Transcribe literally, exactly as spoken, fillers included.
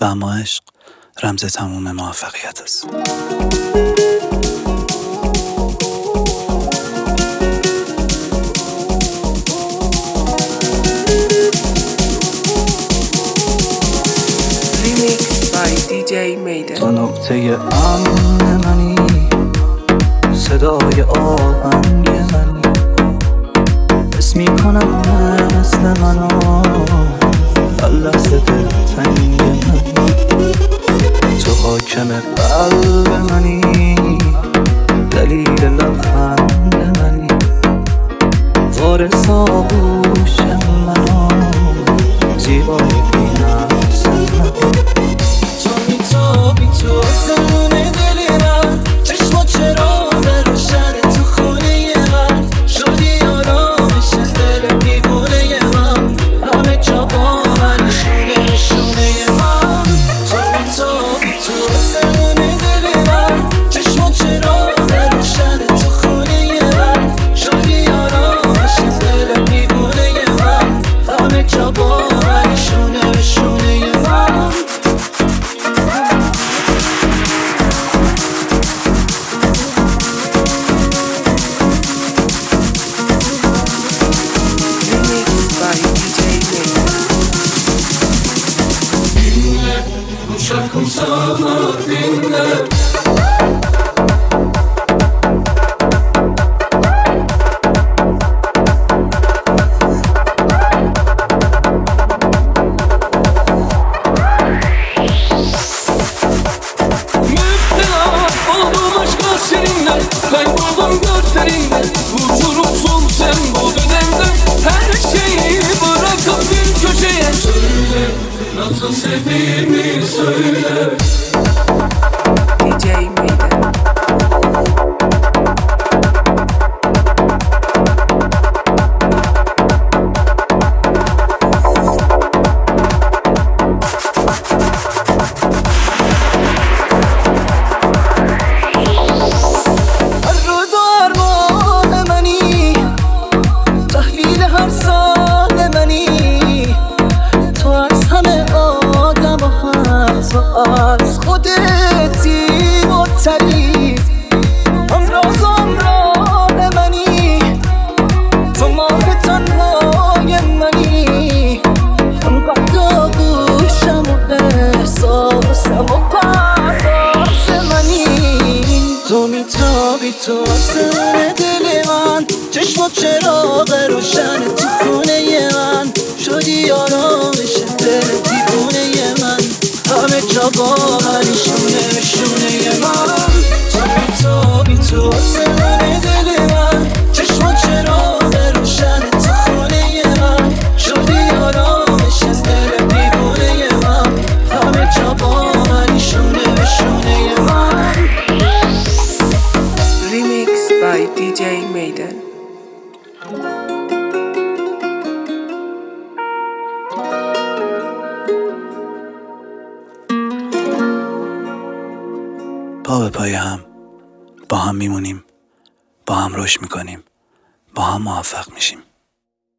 و اما عشق رمز تموم موفقیت است. تو نقطه امن منی، صدای آهنگ منی، حس میکنم مثل منو هر لحظه دلتنگ منی. تو حاکم قلب منی، دلیل لبخند منی، وارث آغوش منو، زیبای بی‌نقص منی. تو آسمون دل من، چشما چراغ روشن تو خونه من، شدی آرامش دل دیوونه من، همه جا با من شونه شونه من. تو میتابی تو آسمون دل من، چشما چراغ روشن تو خونه من، شدی آرامش دل دیوونه من، همه جا با من شونه شونه من. Şarkım sana dinle. Müptela oldum aşka seninle, kayboldum gözlerinde, uçurumsun sen bu dönemde. Her şeyi bırakıp bir köşeye söyle, nasıl sevdiğimi söyle. D J Maiden. هر روز آرمان منی، تحویل هر سال منی، تو از همه آدم و حتی از خودتی متری. امراض امراه منی، تو ماه تنهای منی، انقدر آغوشم و احساسم و پرواز منی. تو میتابی تو آسمون دل من، چشم و چراغ روشن تو خونه من، شدی آرامش دل دیوونه من، همه جا با من شونه شونه من. تو میتابی تو آسمون دل من، چشم و چراغ روشن تو خونه من، شدی آرامش دل دیوونه من، همه جا با من شونه شونه من. Remix by D J Maiden. پا به پای هم با هم میمونیم، با هم رشد میکنیم، با هم موفق میشیم.